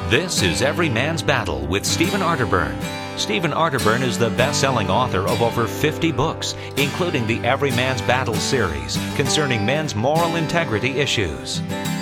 This is Every Man's Battle with Stephen Arterburn. Stephen Arterburn is the best-selling author of over 50 books, including the Every Man's Battle series concerning men's moral integrity issues.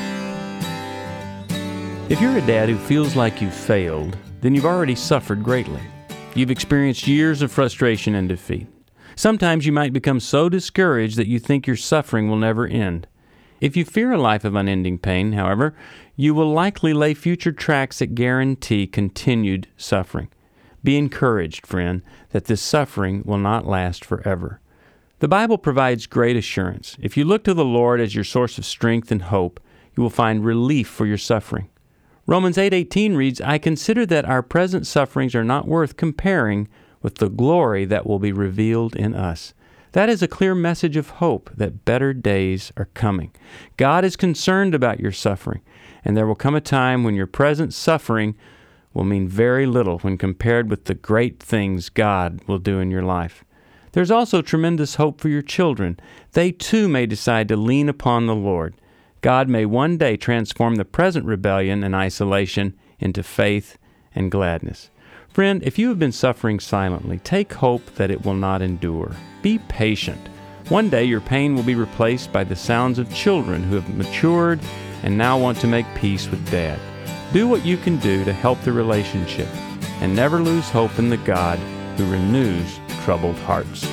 If you're a dad who feels like you've failed, then you've already suffered greatly. You've experienced years of frustration and defeat. Sometimes you might become so discouraged that you think your suffering will never end. If you fear a life of unending pain, however, you will likely lay future tracks that guarantee continued suffering. Be encouraged, friend, that this suffering will not last forever. The Bible provides great assurance. If you look to the Lord as your source of strength and hope, you will find relief for your suffering. Romans 8:18 reads, "I consider that our present sufferings are not worth comparing with the glory that will be revealed in us." That is a clear message of hope that better days are coming. God is concerned about your suffering, and there will come a time when your present suffering will mean very little when compared with the great things God will do in your life. There's also tremendous hope for your children. They too may decide to lean upon the Lord. God may one day transform the present rebellion and isolation into faith and gladness. Friend, if you have been suffering silently, take hope that it will not endure. Be patient. One day your pain will be replaced by the sounds of children who have matured and now want to make peace with Dad. Do what you can do to help the relationship, and never lose hope in the God who renews troubled hearts.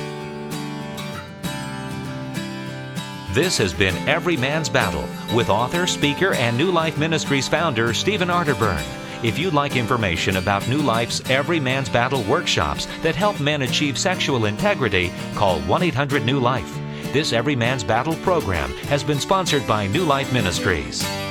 This has been Every Man's Battle with author, speaker, and New Life Ministries founder Stephen Arterburn. If you'd like information about New Life's Every Man's Battle workshops that help men achieve sexual integrity, call 1-800-NEW-LIFE. This Every Man's Battle program has been sponsored by New Life Ministries.